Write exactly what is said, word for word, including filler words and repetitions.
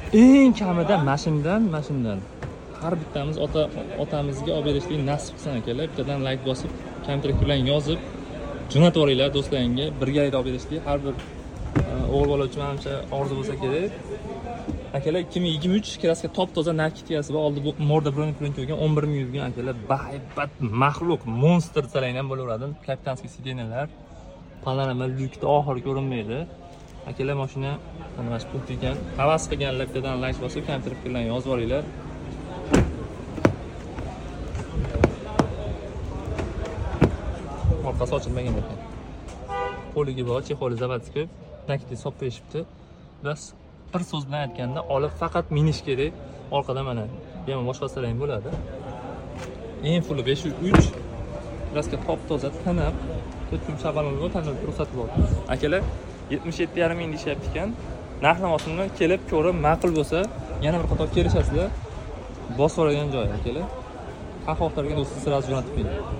eng kamida mashindan mashindan har bittamiz ota otamizga olib berishlik nasib qilsin akalar. Bittadan like bosib, kommentar bilan yozib jo'natib yuboringlar do'stlaringga. Birgalikda olib berishlik har bir o'g'il bola uchun menimcha orzu bo'lsa kerak. Akalar ikki ming yigirma uch kraska top toza nakitiyasi va oldi bu morda bronnik bilan ko'rgan o'n bir ming yurgan akalar. Bahaybat maxluq, monster desalar ham bo'laveradi. Kapitanskiy sidenelar, panorama lyukda oxiri ko'rinmaydi. Akalar mashina mana shu pul ekan. Havas qilganlar bittadan like bosib, kommentar bilan yozib yuboringlar. Orqasi ochilmagan ekan. Qo'liga bor, chexoli zavodskiy, nakitni solib qo'yishibdi. Bas bir so'z bilan aytganda, olib faqat minish kerak. Orqada mana ham boshqasalar ham bo'ladi. Eng fulli besh yuz uch. Kraska top toza, tiniq, to'rt yuz shabalonga tanlab ruxsat bor. Akalar yetmish yetti yarim ming deyapti ekan. Narx-navosini kelib ko'rib, ma'qul bo'lsa, yana bir qator kelishasizlar. Bosib olgan joyi akalar. Qahva o'xtargan do'stingiz sira jo'natib qo'ying.